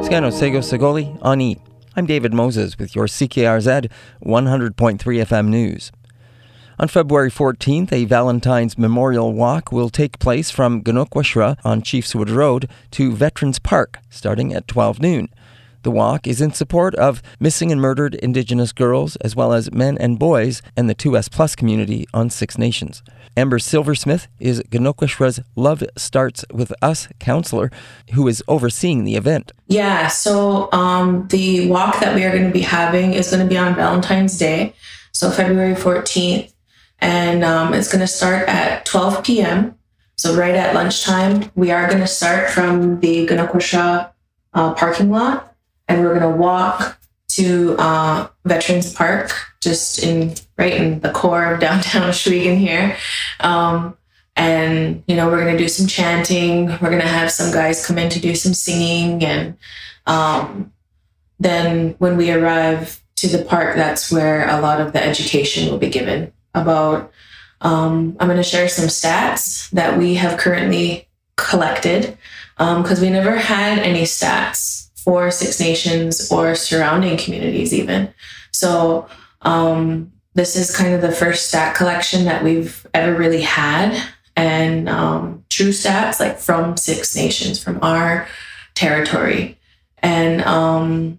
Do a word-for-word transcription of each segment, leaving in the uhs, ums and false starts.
Skano Sego Segoli, Ani. I'm David Moses with your C K R Z one hundred point three F M news. On February fourteenth, a Valentine's Memorial Walk will take place from Gunaquashra on Chiefswood Road to Veterans Park, starting at twelve noon. The walk is in support of missing and murdered Indigenous girls, as well as men and boys, and the two S Plus community on Six Nations. Amber Silversmith is Gunaquashra's Love Starts With Us counselor, who is overseeing the event. Yeah, so um, the walk that we are going to be having is going to be on Valentine's Day, so February fourteenth, and um, it's going to start at twelve p.m., so right at lunchtime. We are going to start from the Gunaquashra uh, parking lot, and we're going to walk to uh, Veterans Park, just in right in the core of downtown Shawinigan here. Um, and, you know, we're going to do some chanting. We're going to have some guys come in to do some singing. And um, then when we arrive to the park, that's where a lot of the education will be given about, um, I'm going to share some stats that we have currently collected, because um, we never had any stats for Six Nations or surrounding communities even. So um, this is kind of the first stat collection that we've ever really had, and um, true stats like from Six Nations, from our territory. And um,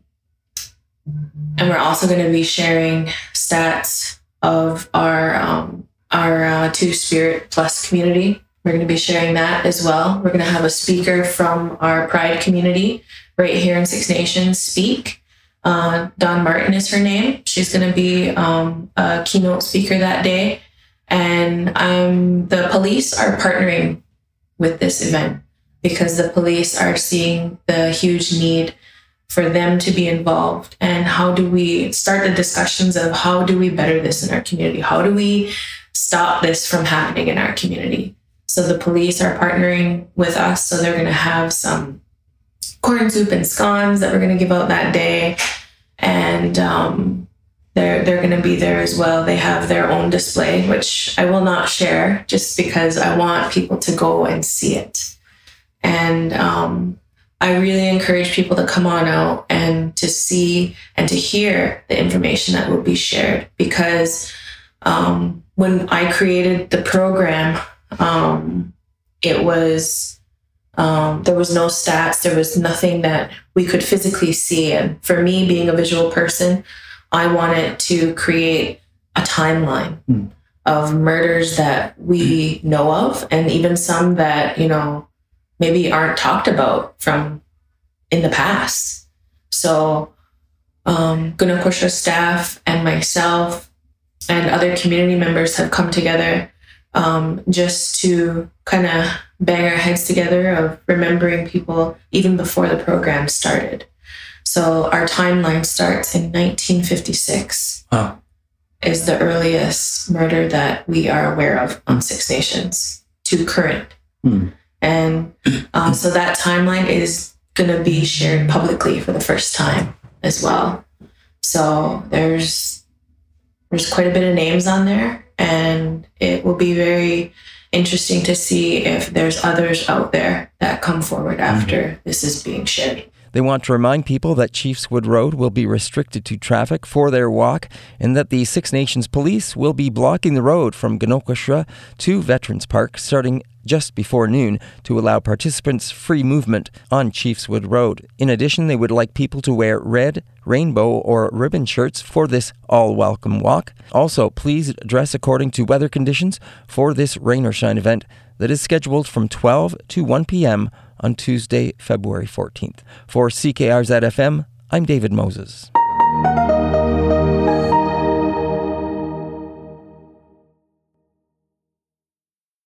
and we're also going to be sharing stats of our, um, our uh, Two-Spirit Plus community. We're going to be sharing that as well. We're going to have a speaker from our Pride community right here in Six Nations speak. Uh, Dawn Martin is her name. She's going to be um, a keynote speaker that day. And um, the police are partnering with this event because the police are seeing the huge need for them to be involved. And how do we start the discussions of how do we better this in our community? How do we stop this from happening in our community? So the police are partnering with us. So they're going to have some corn soup and scones that we're going to give out that day. And um, they're, they're going to be there as well. They have their own display, which I will not share just because I want people to go and see it. And um, I really encourage people to come on out and to see and to hear the information that will be shared. Because um, when I created the program, um, it was... Um, there was no stats. There was nothing that we could physically see. And for me, being a visual person, I wanted to create a timeline mm. of murders that we know of, and even some that, you know, maybe aren't talked about from in the past. So um, Gunaquashra staff and myself and other community members have come together um, just to kind of bang our heads together of remembering people even before the program started. So our timeline starts in nineteen fifty-six. Wow. Is the earliest murder that we are aware of on Six Nations to current. Hmm. And um, so that timeline is going to be shared publicly for the first time as well. So there's there's quite a bit of names on there, and it will be very interesting to see if there's others out there that come forward after mm-hmm. this is being shared. They want to remind people that Chiefswood Road will be restricted to traffic for their walk, and that the Six Nations Police will be blocking the road from Gunaquashra to Veterans Park starting just before noon to allow participants free movement on Chiefswood Road. In addition, they would like people to wear red, rainbow, or ribbon shirts for this all-welcome walk. Also, please dress according to weather conditions for this rain or shine event that is scheduled from twelve to one p.m. on Tuesday, February fourteenth. For C K R Z F M, I'm David Moses.